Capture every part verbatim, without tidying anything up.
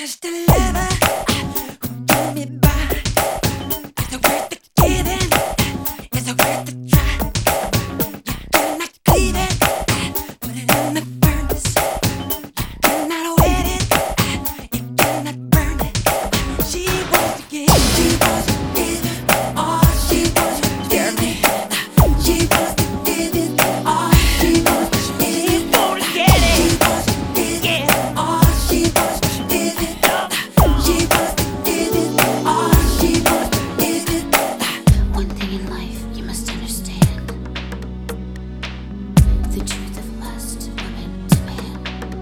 just a lover who do me bad. Is it worth the giving? Is it worth the try? You cannot cleave it, put it in the furnace. You cannot wet it, you cannot burn it. She wants to give, she wants to give it all. She wants to give me. She wants to give it all. She wants to give it. She wants to get it. She wants to give it all. She wants to give it. She wants to give it all. She wants to give it. One thing in life you must understand: the truth of lust, woman to man.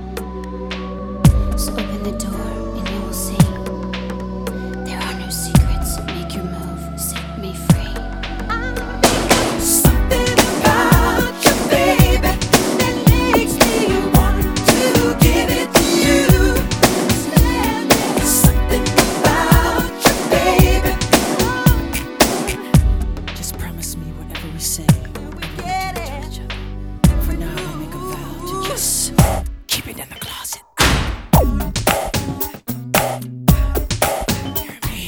So open the door and you will see there are no secrets. Make your move, set me free. Something about you, baby, that makes me want to give it to you. Something about you, baby. Just promise me whatever we say, we'll get it. For now, I make a vow to just keep it in the closet. Hear me?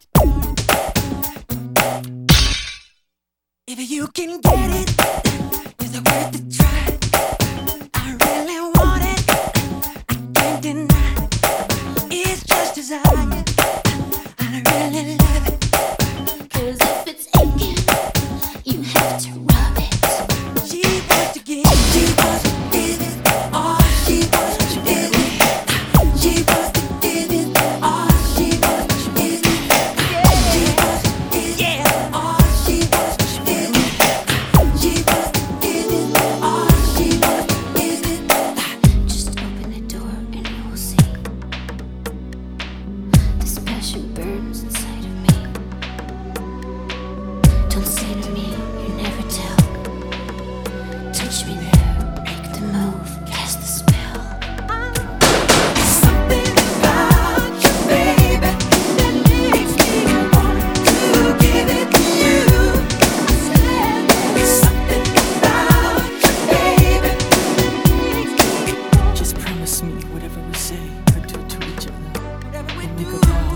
If you can get it, is it worth the try? I really want it, I can't deny. It's just desire, I really love it. 'Cause if it's aching, you have to rub it. She wants to give, she wants to give it all. She wants to give it. She wants to give it all. She wants to give it. She wants to give it all. She wants to give it. She wants to give it all. She wants to give it. Just open the door and you will see this passion burns inside of me. Don't say to me, you never tell. Touch me there, make the move, cast the spell. Something about you, baby, that makes me want to give it to you. Something about you, baby. Just promise me whatever we say or do to each other. And make a vow